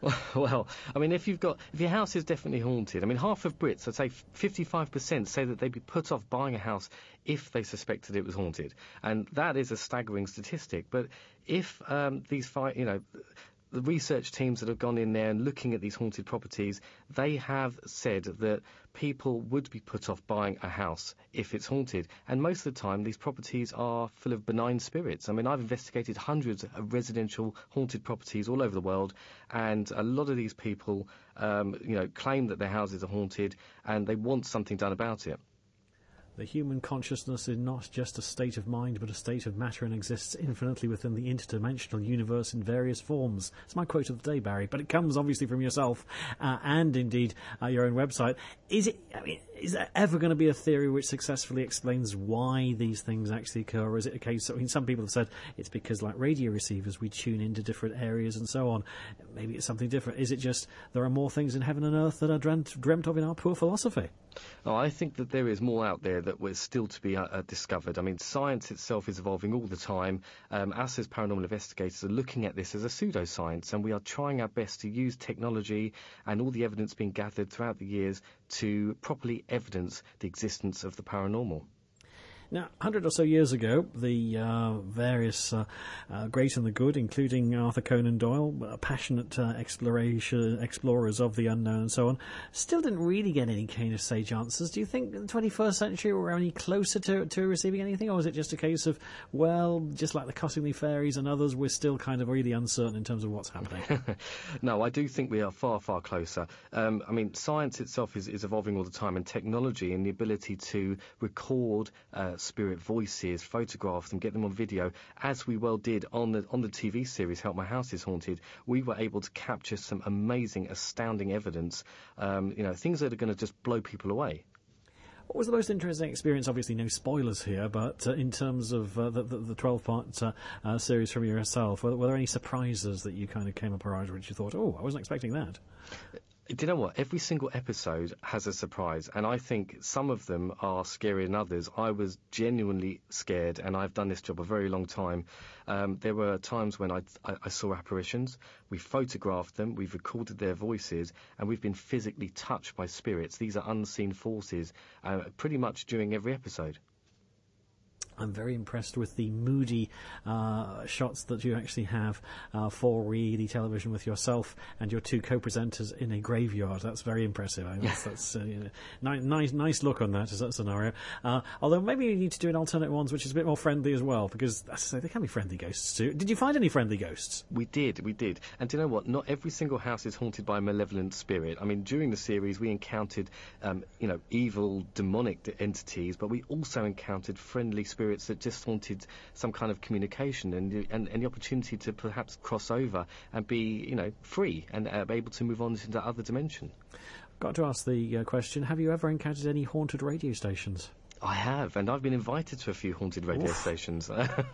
Well, I mean, if you've got, if your house is definitely haunted, I mean, half of Brits, I'd say fifty-five percent say that they'd be put off buying a house if they suspected it was haunted. And that is a staggering statistic. But if um, these, fi- you know, the research teams that have gone in there and looking at these haunted properties, they have said that people would be put off buying a house if it's haunted. And most of the time, these properties are full of benign spirits. I mean, I've investigated hundreds of residential haunted properties all over the world, and a lot of these people, um, you know, claim that their houses are haunted and they want something done about it. The human consciousness is not just a state of mind, but a state of matter, and exists infinitely within the interdimensional universe in various forms. It's my quote of the day, Barry, but it comes obviously from yourself uh, and indeed uh, your own website. Is it? I mean, is there ever going to be a theory which successfully explains why these things actually occur, or is it a case? I mean, some people have said it's because, like radio receivers, we tune into different areas and so on. Maybe it's something different. Is it just there are more things in heaven and earth that are dreamt, dreamt of in our poor philosophy? Oh, I think that there is more out there that was still to be uh, uh, discovered. I mean, science itself is evolving all the time. Um, us as paranormal investigators are looking at this as a pseudoscience, and we are trying our best to use technology and all the evidence being gathered throughout the years to properly evidence the existence of the paranormal. Now, a hundred or so years ago, the uh, various uh, uh, great and the good, including Arthur Conan Doyle, uh, passionate uh, exploration explorers of the unknown and so on, still didn't really get any kind of sage answers. Do you think in the twenty-first century we're any closer to, to receiving anything, or is it just a case of, well, just like the Cottingley fairies and others, we're still kind of really uncertain in terms of what's happening? No, I do think we are far, far closer. Um, I mean, science itself is, is evolving all the time, and technology and the ability to record uh, spirit voices, photograph them, get them on video, as we well did on the on the T V series Help My House is Haunted. We were able to capture some amazing, astounding evidence, um, you know, things that are going to just blow people away. What was the most interesting experience? Obviously, no spoilers here, but uh, in terms of uh, the, the twelve-part uh, uh, series from yourself, were, were there any surprises that you kind of came up around which you thought, oh, I wasn't expecting that? Do you know what? Every single episode has a surprise, and I think some of them are scarier than others. I was genuinely scared, and I've done this job a very long time. Um, there were times when I, I, I saw apparitions. We photographed them, we've recorded their voices, and we've been physically touched by spirits. These are unseen forces, uh, pretty much during every episode. I'm very impressed with the moody uh, shots that you actually have uh, for reality television with yourself and your two co-presenters in a graveyard. That's very impressive. I mean, that's, that's uh, you know, ni- nice, nice look on that, is that scenario. Uh, although maybe you need to do an alternate ones which is a bit more friendly as well, because as I say, there can be friendly ghosts too. Did you find any friendly ghosts? We did, we did. And do you know what? Not every single house is haunted by a malevolent spirit. I mean, during the series we encountered, um, you know, evil, demonic entities, but we also encountered friendly spirits that just wanted some kind of communication and, and and the opportunity to perhaps cross over and be, you know, free and uh, be able to move on into other dimension. Got to ask the uh, question, have you ever encountered any haunted radio stations? I have, and I've been invited to a few haunted radio Oof. stations.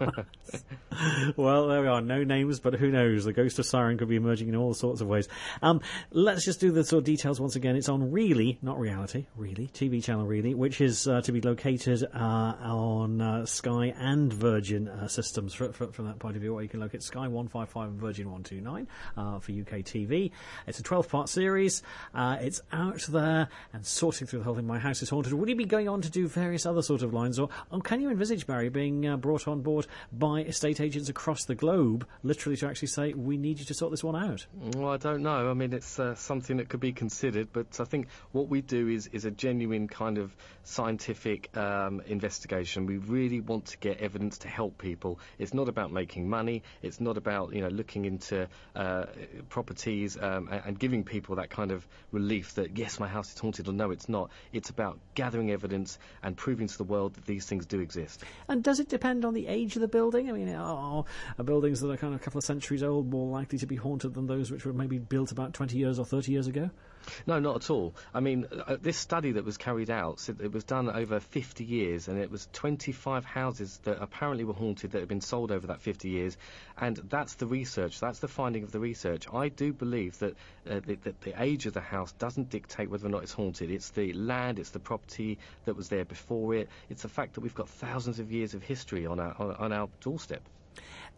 Well, there we are. No names, but who knows? The ghost of Siren could be emerging in all sorts of ways. Um, let's just do the sort of details once again. It's on Really, not Reality, Really, T V channel Really, which is uh, to be located uh, on uh, Sky and Virgin uh, systems for, for, from that point of view, or you can locate Sky one fifty-five and Virgin one twenty-nine uh, for U K T V. It's a twelve-part series. Uh, it's out there and sorting through the whole thing. My House is Haunted. Will you be going on to do various other sort of lines, or, or can you envisage, Barry, being uh, brought on board by estate agents across the globe, literally to actually say, we need you to sort this one out? Well, I don't know. I mean, it's uh, something that could be considered, but I think what we do is, is a genuine kind of scientific um, investigation. We really want to get evidence to help people. It's not about making money. It's not about, you know, looking into uh, properties um, and, and giving people that kind of relief that, yes, my house is haunted, or no, it's not. It's about gathering evidence and proving to the world that these things do exist. And does it depend on the age of the building? I mean, are, are buildings that are kind of a couple of centuries old more likely to be haunted than those which were maybe built about twenty years or thirty years ago? No, not at all. I mean, uh, this study that was carried out, so it was done over fifty years, and it was twenty-five houses that apparently were haunted that had been sold over that fifty years, and that's the research, that's the finding of the research. I do believe that, uh, the, that the age of the house doesn't dictate whether or not it's haunted. It's the land, it's the property that was there before it, it's the fact that we've got thousands of years of history on our, on, on our doorstep.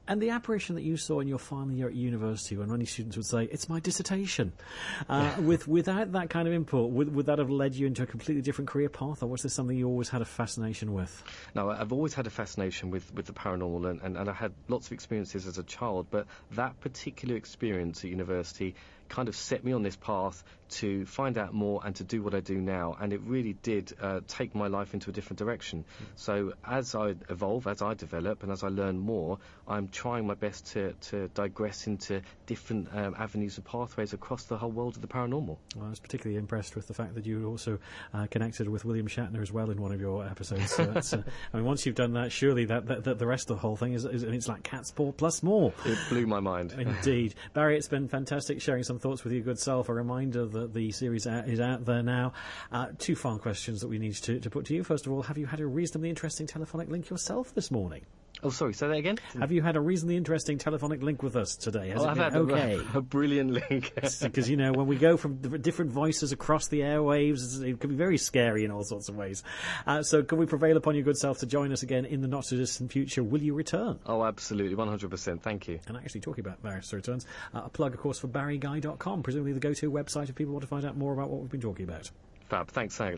And the apparition that you saw in your final year at university, when many students would say, "It's my dissertation," uh, with without that kind of input, would, would that have led you into a completely different career path, or was this something you always had a fascination with? No, I've always had a fascination with, with the paranormal, and, and, and I had lots of experiences as a child, but that particular experience at university kind of set me on this path to find out more and to do what I do now, and it really did uh, take my life into a different direction. Mm. So as I evolve, as I develop, and as I learn more, I'm trying my best to, to digress into different um, avenues and pathways across the whole world of the paranormal. Well, I was particularly impressed with the fact that you also uh, connected with William Shatner as well in one of your episodes. So that's, uh, I mean, once you've done that, surely that, that, that the rest of the whole thing is, is it's like cat's paw plus more. It blew my mind. Indeed. Barry, it's been fantastic sharing some thoughts with your good self. A reminder that the series is out there now. Uh, two final questions that we need to, to put to you. First of all, have you had a reasonably interesting telephonic link yourself this morning? Oh, sorry, say that again? Have you had a reasonably interesting telephonic link with us today? Has oh, it I've been had okay? a, a brilliant link. Because, you know, when we go from different voices across the airwaves, it can be very scary in all sorts of ways. Uh, so can we prevail upon your good self to join us again in the not-so-distant future? Will you return? Oh, absolutely, one hundred percent. Thank you. And actually, talking about Barrister Returns, uh, a plug, of course, for barry guy dot com, presumably the go-to website if people want to find out more about what we've been talking about. Fab. Thanks, Sal.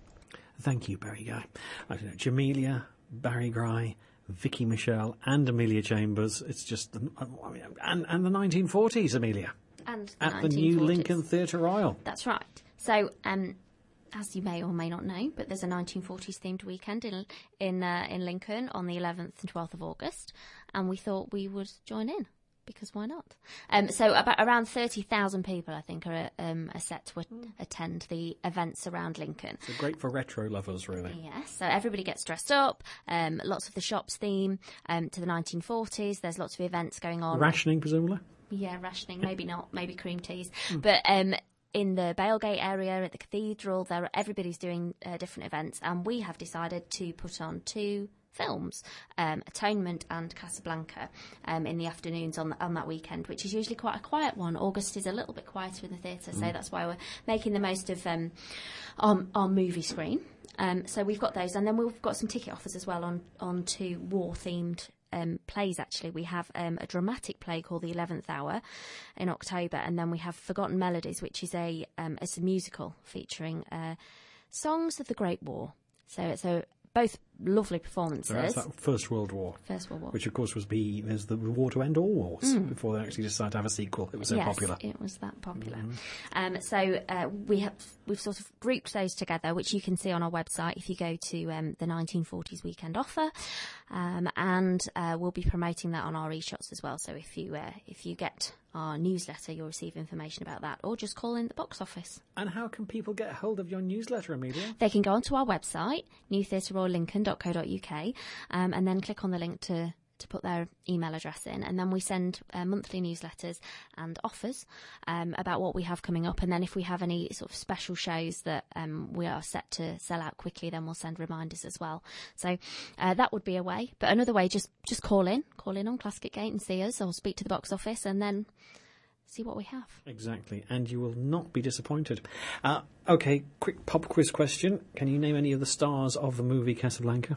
Thank you, Barry Guy. I don't know, Jamelia, Barry Guy, Vicky Michelle and Amelia Chambers. It's just, I mean, and, and the nineteen forties, Amelia. And the At the new Lincoln Theatre Royal. That's right. So, um, as you may or may not know, but there's a nineteen forties themed weekend in in uh, in Lincoln on the eleventh and twelfth of August, and we thought we would join in. Because why not? Um, so about around thirty thousand people, I think, are, um, are set to a- attend the events around Lincoln. So great for retro lovers, really. Yes, so everybody gets dressed up, um, lots of the shops theme um, to the nineteen forties. There's lots of events going on. Rationing, presumably? Yeah, rationing, maybe not, maybe cream teas. Mm. But um, in the Bailgate area, at the cathedral, there everybody's doing uh, different events, and we have decided to put on two films, um, Atonement and Casablanca, um, in the afternoons on, on that weekend, which is usually quite a quiet one. August is a little bit quieter in the theatre, mm. so that's why we're making the most of um, our, our movie screen. Um, so we've got those, and then we've got some ticket offers as well on, on two war-themed um, plays, actually. We have um, a dramatic play called The Eleventh Hour in October, and then we have Forgotten Melodies, which is a, um, it's a musical featuring uh, songs of the Great War. So it's a both lovely performances. So that's that First World War. First World War. Which, of course, was the, there's the war to end all wars mm. before they actually decided to have a sequel. It was so yes, popular. It was that popular. Mm. Um, so uh, we have, we've sort of grouped those together, which you can see on our website if you go to um, the nineteen forties weekend offer. Um, and uh, we'll be promoting that on our e-shots as well. So if you uh, if you get our newsletter, you'll receive information about that, or just call in the box office. And how can people get hold of your newsletter, Amelia? They can go onto our website, new theatre royal lincoln dot co dot uk, um, and then click on the link to, to put their email address in, and then we send uh, monthly newsletters and offers um, about what we have coming up, and then if we have any sort of special shows that um, we are set to sell out quickly, then we'll send reminders as well. So uh, that would be a way. But another way, just just call in, call in on Clasket Gate and see us, or speak to the box office, and then see what we have. Exactly, and you will not be disappointed. Uh, okay, quick pub quiz question. Can you name any of the stars of the movie Casablanca?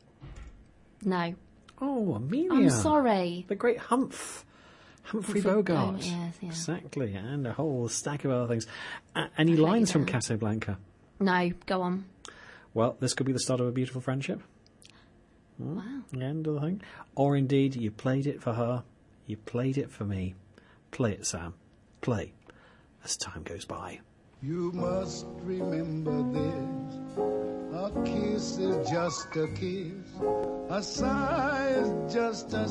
No. Oh, Amelia. I'm sorry. The great Humph. Humphrey Humphrey Bogart. Bogart, yes, yeah. Exactly, and a whole stack of other things. Uh, any I've lines from down. Casablanca? No, go on. Well, this could be the start of a beautiful friendship. Wow. The end of the thing. Or indeed, you played it for her, you played it for me. Play it, Sam. Play. As time goes by. You must remember this. A kiss is just a kiss. A sigh is just a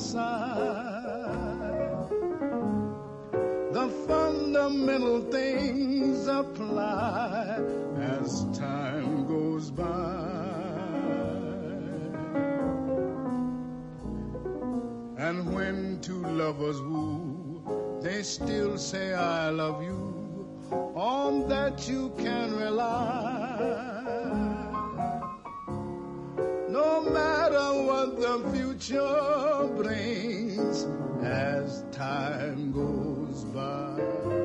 sigh. The fundamental things apply as time goes by. And when two lovers woo, they still say I love you. On that you can rely. No matter what the future brings as time goes by.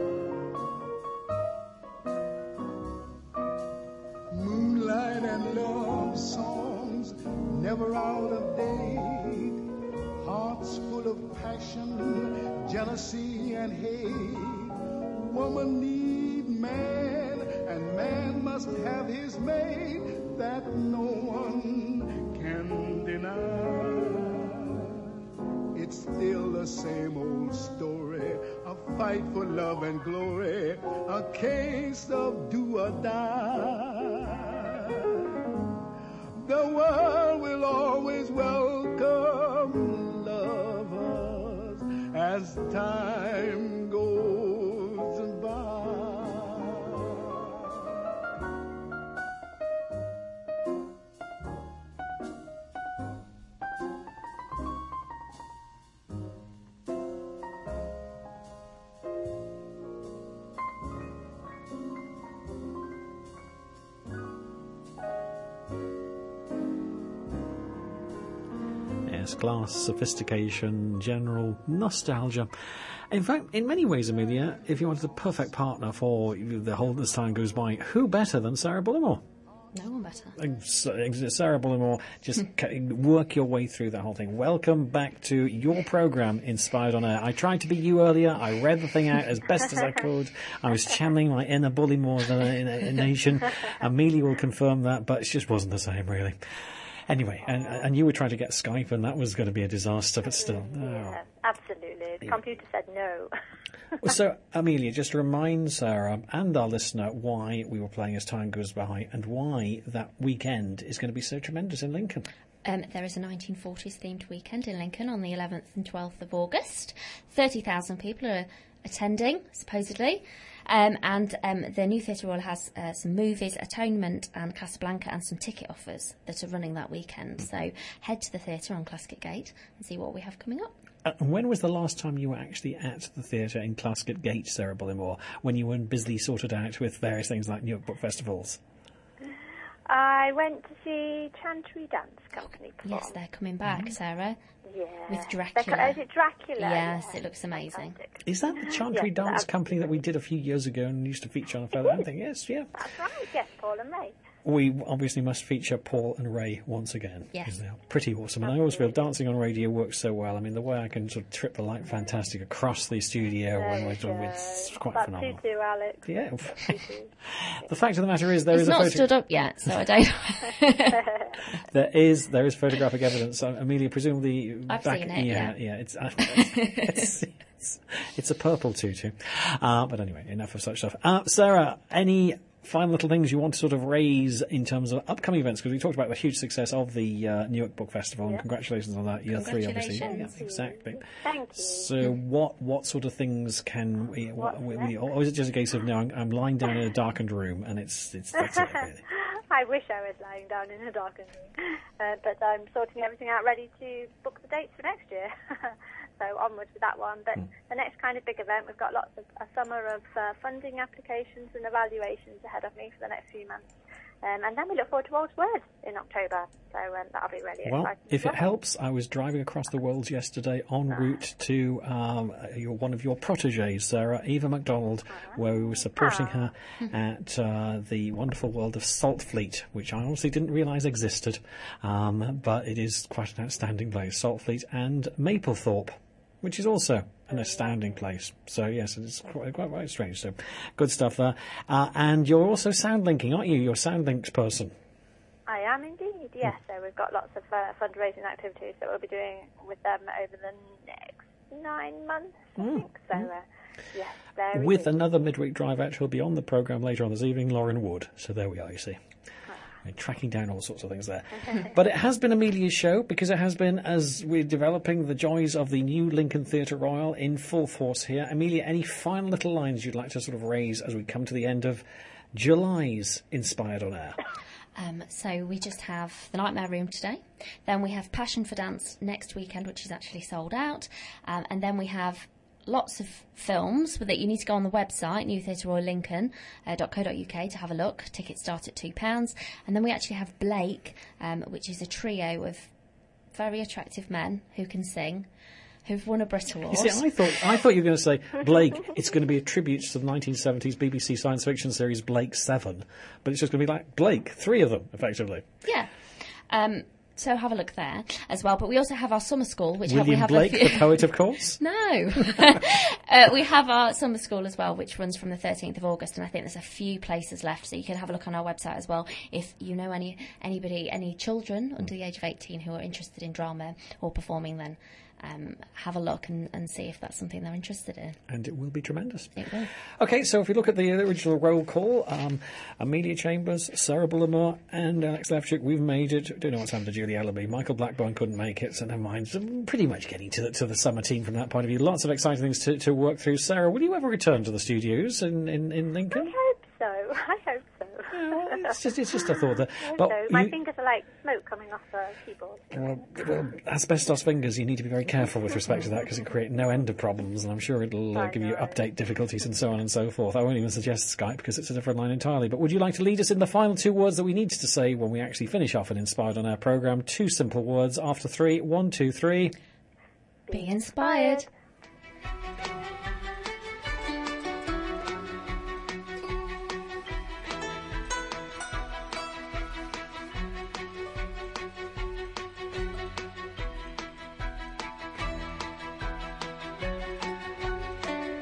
Moonlight and love songs never out of date. Hearts full full of passion, jealousy, and hate. Woman need man, and man must have his mate. That no one can deny. It's still the same old story, a fight for love and glory, a case of do or die. The world will always welcome lovers as time goes by. Class, sophistication, general nostalgia. In fact, in many ways, Amelia, if you wanted the perfect partner for the whole As Time Goes By, who better than Sarah Bullimore? No one better. Sarah Bullimore, just work your way through that whole thing. Welcome back to your programme, Inspired on Air. I tried to be you earlier. I read the thing out as best as I could. I was channeling my inner Bullimore nation. Amelia will confirm that, but it just wasn't the same, really. Anyway, and, and you were trying to get Skype, and that was going to be a disaster, but still. Oh. Yeah, absolutely. The computer said no. So, Amelia, just remind Sarah and our listener why we were playing As Time Goes By and why that weekend is going to be so tremendous in Lincoln. Um, there is a nineteen forties themed weekend in Lincoln on the eleventh and twelfth of August. thirty thousand people are attending, supposedly. Um, and um, the New Theatre Royal has uh, some movies, Atonement and Casablanca, and some ticket offers that are running that weekend. So head to the theatre on Clasket Gate and see what we have coming up. Uh, when was the last time you were actually at the theatre in Clasket Gate, Sarah Bullimore, when you were busily sorted out with various things like New York Book Festivals? I went to see Chantry Dance Company perform. Yes, they're coming back, mm-hmm. Sarah. Yeah. With Dracula. They're, is it Dracula? Yes, yeah. it looks amazing. Fantastic. Is that the Chantry yes, Dance Company that we did a few years ago and used to feature on a further thing? Yes, yeah. That's right, yes, Paul and Ray. We obviously must feature Paul and Ray once again. Yes. Because they're pretty awesome. And I always feel dancing on radio works so well. I mean, the way I can sort of trip the light fantastic across the studio yeah, when we're doing it, it's quite that phenomenal. Tutu, Alex. Yeah. The fact of the matter is there it's is a not photo- stood up yet, so I don't... there is there is photographic evidence. Uh, Amelia, presumably... I've back, seen it, yeah. yeah. Yeah, it's, uh, it's, it's, it's a purple tutu. Uh, but anyway, enough of such stuff. Uh, Sarah, any final little things you want to sort of raise in terms of upcoming events? Because we talked about the huge success of the uh, New York Book Festival, yeah. and congratulations on that. Year three, obviously. Yeah, yeah, exactly. Thank you. So what what sort of things can we... What, we, we or is it just a case of, no, I'm, I'm lying down in a darkened room and it's, it's that's it, really? I wish I was lying down in a darkened room. Uh, but I'm sorting everything out, ready to book the dates for next year. So onwards with that one. But mm. the next kind of big event, we've got lots of a summer of uh, funding applications and evaluations ahead of me for the next few months. Um, and then we look forward to World's Word in October. So um, that'll be really well, exciting. If well. it helps, I was driving across the world yesterday en route to um, your, one of your proteges, Sarah, Eva MacDonald, uh-huh. where we were supporting uh-huh. her at uh, the wonderful world of Saltfleet, which I honestly didn't realise existed. Um, but it is quite an outstanding place. Saltfleet and Maplethorpe, which is also an astounding place. So, yes, it's quite, quite, quite strange. So, good stuff there. Uh, and you're also sound linking, aren't you? You're a sound links person. I am indeed, yes. So we've got lots of uh, fundraising activities that we'll be doing with them over the next nine months, I mm. think. So, uh, yes, very With good. another midweek drive out who'll be on the programme later on this evening, Lauren Wood. So there we are, you see. We're tracking down all sorts of things there. But it has been Amelia's show, because it has been, as we're developing the joys of the new Lincoln Theatre Royal in full force here. Amelia, any final little lines you'd like to sort of raise as we come to the end of July's Inspired on Air? Um, so we just have the Nightmare Room today. Then we have Passion for Dance next weekend, which is actually sold out. Um, and then we have lots of films that you need to go on the website, new theatre royal lincoln dot co dot uk, to have a look. Tickets start at two pounds. And then we actually have Blake, um, which is a trio of very attractive men who can sing, who've won a Brit Award. You see, I thought I thought you were going to say, Blake, it's going to be a tribute to the nineteen seventies B B C science fiction series Blake Seven, but it's just going to be like Blake, three of them, effectively. Yeah. Um, so have a look there as well. But we also have our summer school, which have, we William have Blake, a few... the poet, of course. No. uh, we have our summer school as well, which runs from the thirteenth of August, and I think there's a few places left, so you can have a look on our website as well if you know any anybody, any children under the age of eighteen who are interested in drama or performing. Then um, have a look and, and see if that's something they're interested in. And it will be tremendous. It will. Okay, so if we look at the original roll call, um, Amelia Chambers, Sarah Bullimore and Alex Levchuk, we've made it. Don't know what's happened to Julie Ellaby. Michael Blackburn couldn't make it, so never mind. So pretty much getting to the, to the summer team from that point of view. Lots of exciting things to, to work through. Sarah, will you ever return to the studios in, in, in Lincoln? I hope so. I hope so. Yeah, well, it's just it's just a thought. That, but so. My you, fingers are like smoke coming off the keyboard. Well, well, asbestos fingers, you need to be very careful with respect to that because it creates no end of problems, and I'm sure it'll uh, give you update difficulties and so on and so forth. I won't even suggest Skype because it's a different line entirely. But would you like to lead us in the final two words that we need to say when we actually finish off an Inspired on Air programme? Two simple words after three. One, two, three. Be inspired.